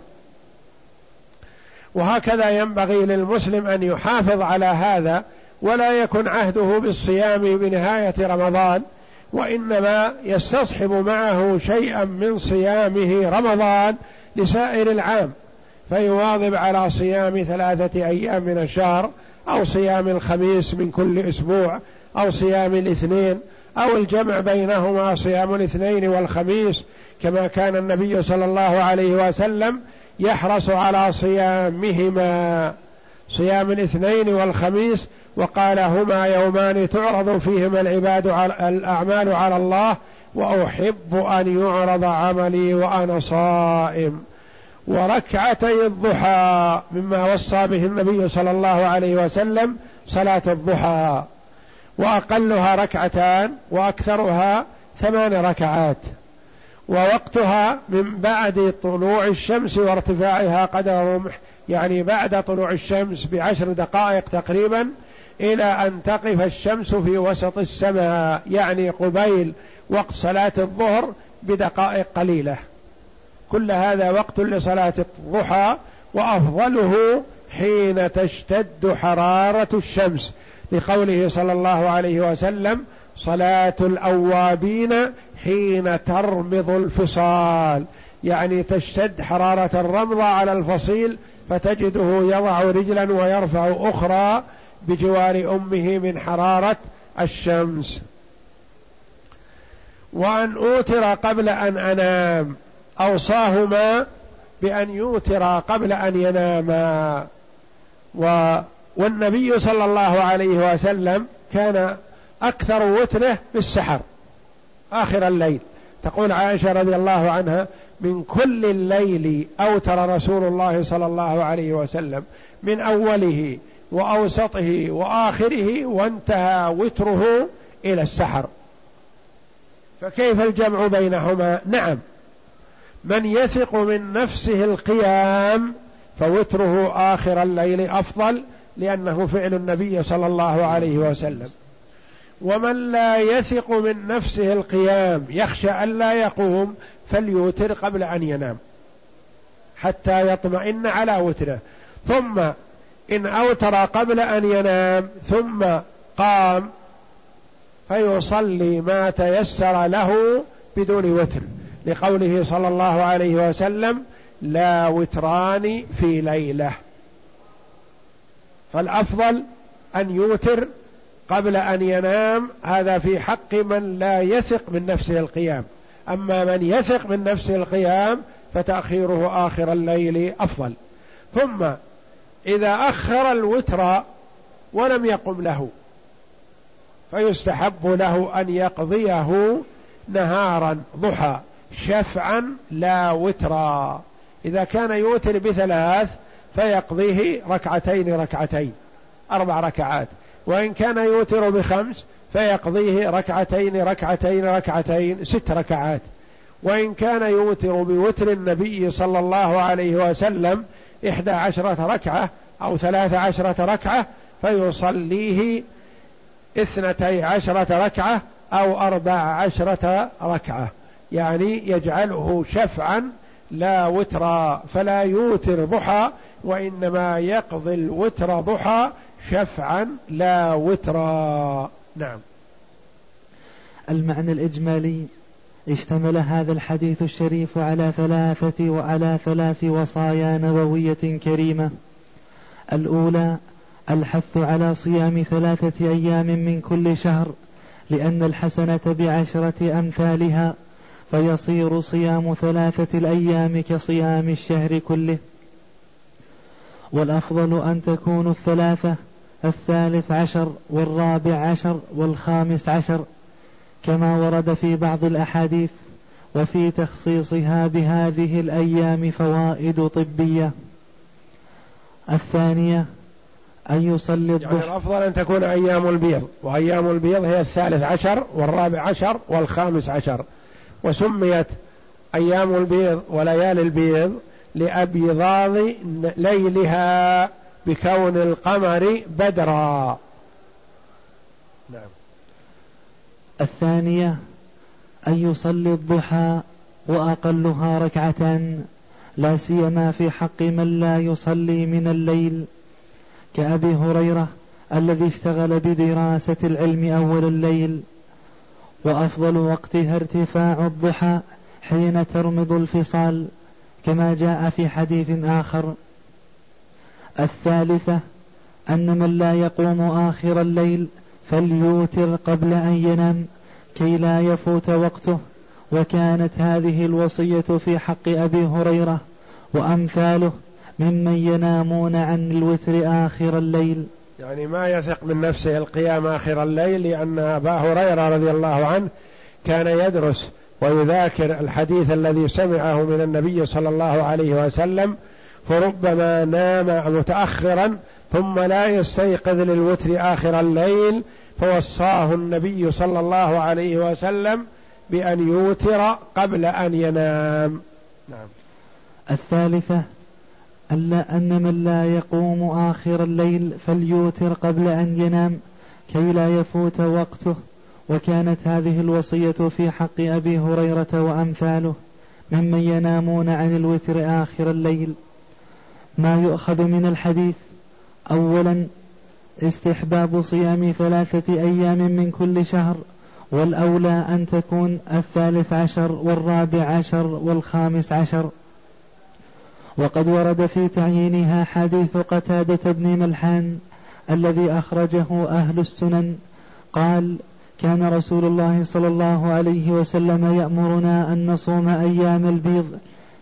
وهكذا ينبغي للمسلم أن يحافظ على هذا، ولا يكن عهده بالصيام بنهاية رمضان، وإنما يستصحب معه شيئا من صيامه رمضان لسائر العام، فيواظب على صيام 3 أيام من الشهر أو صيام الخميس من كل أسبوع، أو صيام الاثنين، أو الجمع بينهما صيام الاثنين والخميس، كما كان النبي صلى الله عليه وسلم يحرص على صيامهما، صيام الاثنين والخميس، وقال هما يومان تعرض فيهما الأعمال على الله وأحب أن يعرض عملي وأنا صائم. وركعتي الضحى مما وصى به النبي صلى الله عليه وسلم صلاة الضحى، وأقلها ركعتان وأكثرها 8 ركعات، ووقتها من بعد طلوع الشمس وارتفاعها قدر رمح، يعني بعد طلوع الشمس ب10 دقائق تقريبا إلى أن تقف الشمس في وسط السماء، يعني قبيل وقت صلاة الظهر بدقائق قليلة. كل هذا وقت لصلاة الضحى، وأفضله حين تشتد حرارة الشمس، لقوله صلى الله عليه وسلم صلاة الأوابين حين ترمض الفصال، يعني تشتد حرارة الرمض على الفصيل فتجده يضع رجلا ويرفع أخرى بجوار أمه من حرارة الشمس. وأن أوتر قبل أن أنام، أوصاهما بأن يوتر قبل أن يناما. والنبي صلى الله عليه وسلم كان أكثر وتره بالسحر آخر الليل، تقول عائشة رضي الله عنها من كل الليل أوتر رسول الله صلى الله عليه وسلم، من أوله وأوسطه وآخره، وانتهى وتره إلى السحر. فكيف الجمع بينهما؟ نعم، من يثق من نفسه القيام فوتره آخر الليل أفضل، لأنه فعل النبي صلى الله عليه وسلم. ومن لا يثق من نفسه القيام يخشى أن لا يقوم فليوتر قبل أن ينام حتى يطمئن على وتره، ثم إن أوتر قبل أن ينام ثم قام فيصلي ما تيسر له بدون وتر، لقوله صلى الله عليه وسلم لا وتران في ليلة. فالأفضل أن يوتر قبل أن ينام، هذا في حق من لا يثق من نفسه القيام. أما من يثق من نفسه القيام فتأخيره آخر الليل أفضل. ثم إذا أخر الوتر ولم يقم له فيستحب له أن يقضيه نهارا ضحى شفعا لا وترا. إذا كان يوتر ب3 فيقضيه ركعتين 4 ركعات، وإن كان يوتر ب5 فيقضيه ركعتين 6 ركعات، وإن كان يوتر بوتر النبي صلى الله عليه وسلم 11 ركعة أو 13 ركعة فيصليه 12 ركعة أو 14 ركعة، يعني يجعله شفعا لا وترا، فلا يوتر ضحى وإنما يقضي الوتر ضحى شفعا لا وترا. نعم. المعنى الإجمالي: اشتمل هذا الحديث الشريف على 3 وصايا نبوية كريمة. الأولى الحث على صيام 3 أيام من كل شهر، لأن الحسنة ب10 أمثالها، فيصير صيام 3 الأيام كصيام الشهر كله. والأفضل أن تكون 3 13 و14 و15، كما ورد في بعض الأحاديث، وفي تخصيصها بهذه الأيام فوائد طبية. الثانية أن يصلي الضحى، يعني الأفضل أن تكون أيام البيض، وأيام البيض هي 13 و14 و15، وسميت أيام البيض وليالي البيض لأبيضاض ليلها بكون القمر بدرا. نعم. الثانية أن يصلي الضحى وأقلها 2 ركعة، لا سيما في حق من لا يصلي من الليل، كأبي هريرة الذي اشتغل بدراسة العلم أول الليل. وأفضل وقتها ارتفاع الضحى حين ترمض الفصال، كما جاء في حديث آخر. الثالثة أن من لا يقوم آخر الليل فليوتر قبل أن ينام كي لا يفوت وقته، وكانت هذه الوصية في حق أبي هريرة وأمثاله ممن ينامون عن الوتر آخر الليل. يعني ما يثق من نفسه القيام آخر الليل، لأن أبا هريرة رضي الله عنه كان يدرس ويذاكر الحديث الذي سمعه من النبي صلى الله عليه وسلم، فربما نام متأخرا ثم لا يستيقظ للوتر آخر الليل، فوصاه النبي صلى الله عليه وسلم بأن يوتر قبل أن ينام. نعم. الثالثة أن من لا يقوم آخر الليل فليوتر قبل أن ينام كي لا يفوت وقته، وكانت هذه الوصية في حق أبي هريرة وأمثاله ممن ينامون عن الوتر آخر الليل. ما يؤخذ من الحديث: أولا استحباب صيام 3 أيام من كل شهر، والأولى أن تكون 13 و14 و15، وقد ورد في تعيينها حديث قتادة بن ملحان الذي أخرجه أهل السنن قال: كان رسول الله صلى الله عليه وسلم يأمرنا أن نصوم أيام البيض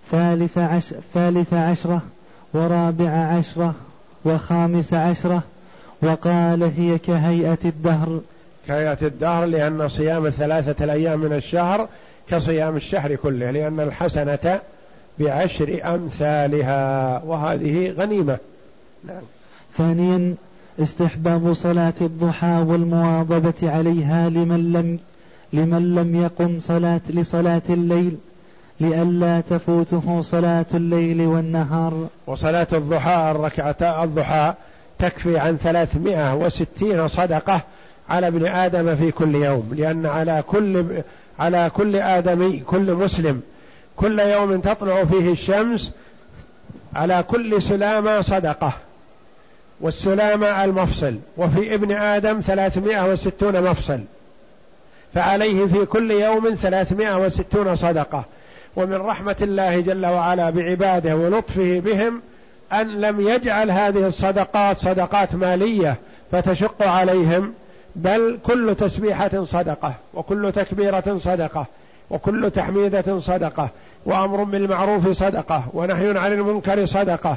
13 و14 و15، وقال: هي كهيئة الدهر. كهيئة الدهر، لأن صيام 3 الأيام من الشهر كصيام الشهر كله، لأن الحسنة ب10 أمثالها، وهذه غنيمة. نعم. ثانيا استحباب صلاة الضحى والمواظبة عليها لمن لم يقم لصلاة الليل لئلا تفوته صلاة الليل والنهار. وصلاة الضحى، ركعتا الضحى تكفي عن 360 صدقة على ابن آدم في كل يوم، لأن على كل آدمي، كل مسلم، كل يوم تطلع فيه الشمس على كل سلامة صدقة، والسلامة المفصل، وفي ابن آدم 360 مفصل، فعليه في كل يوم 360 صدقة. ومن رحمة الله جل وعلا بعباده ولطفه بهم أن لم يجعل هذه الصدقات صدقات مالية فتشق عليهم، بل كل تسبيحة صدقة، وكل تكبيرة صدقة، وكل تحميدة صدقة، وأمر بالمعروف صدقة، ونهي عن المنكر صدقة.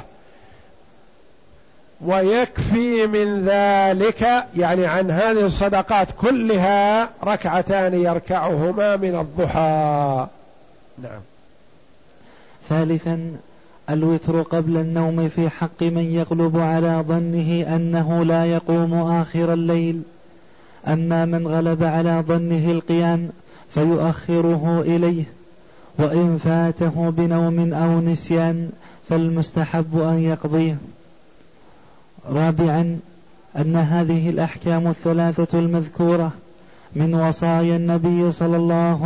ويكفي من ذلك، يعني عن هذه الصدقات كلها، 2 يركعهما من الضحى. نعم. ثالثا الوتر قبل النوم في حق من يغلب على ظنه أنه لا يقوم آخر الليل. أما من غلب على ظنه القيام فيؤخره إليه، وإن فاته بنوم أو نسيان فالمستحب أن يقضيه. رابعا أن هذه الأحكام 3 المذكورة من وصايا النبي صلى الله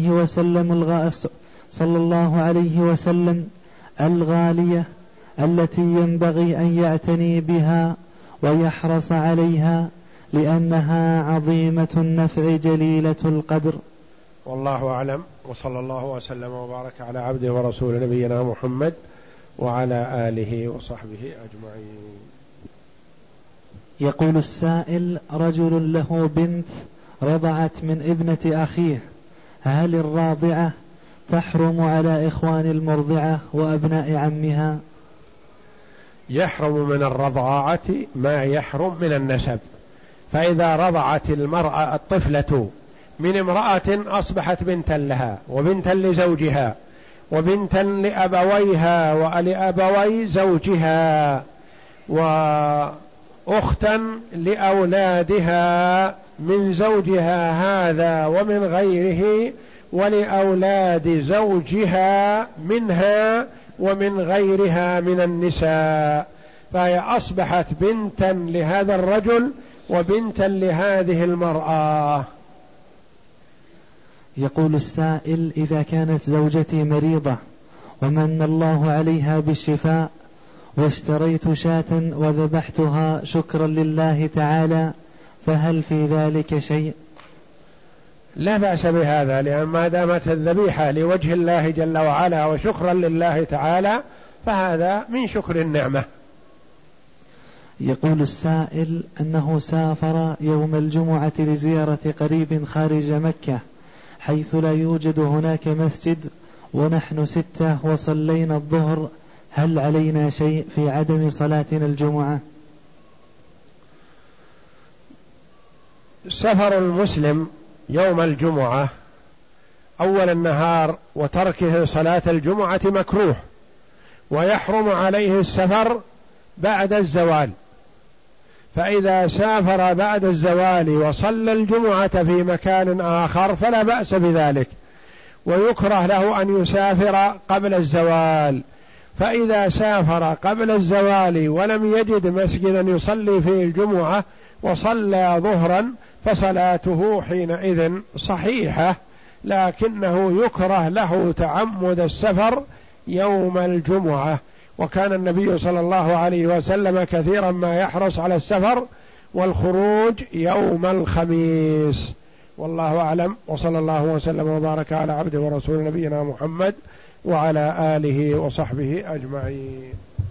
عليه وسلم الغالية التي ينبغي أن يعتني بها ويحرص عليها، لأنها عظيمة النفع جليلة القدر. والله أعلم، وصلى الله وسلم وبارك على عبده ورسول نبينا محمد وعلى آله وصحبه أجمعين. يقول السائل: رجل له بنت رضعت من ابنة أخيه، هل الراضعة تحرم على إخوان المرضعة وأبناء عمها؟ يحرم من الرضاعة ما يحرم من النسب، فإذا رضعت المرأة الطفلة من امرأة أصبحت بنتا لها، وبنتا لزوجها، وبنتا لأبويها ولأبوي زوجها، وأختا لأولادها من زوجها هذا ومن غيره، ولأولاد زوجها منها ومن غيرها من النساء، فهي أصبحت بنتا لهذا الرجل وبنتا لهذه المرأة. يقول السائل: إذا كانت زوجتي مريضة ومن الله عليها بالشفاء، واشتريت شاة وذبحتها شكرا لله تعالى، فهل في ذلك شيء؟ لا بأس بهذا، لأن ما دامت الذبيحة لوجه الله جل وعلا وشكرا لله تعالى، فهذا من شكر النعمة. يقول السائل أنه سافر يوم الجمعة لزيارة قريب خارج مكة حيث لا يوجد هناك مسجد، ونحن 6 وصلينا الظهر، هل علينا شيء في عدم صلاتنا الجمعة؟ سفر المسلم يوم الجمعة أول النهار وتركه صلاة الجمعة مكروه، ويحرم عليه السفر بعد الزوال، فإذا سافر بعد الزوال وصلى الجمعة في مكان آخر فلا بأس بذلك، ويكره له أن يسافر قبل الزوال. فإذا سافر قبل الزوال ولم يجد مسجدا يصلي فيه الجمعة وصلى ظهرا فصلاته حينئذ صحيحة، لكنه يكره له تعمد السفر يوم الجمعة. وكان النبي صلى الله عليه وسلم كثيرا ما يحرص على السفر والخروج يوم الخميس. والله أعلم، وصلى الله وسلم وبارك على عبده ورسول نبينا محمد وعلى آله وصحبه أجمعين.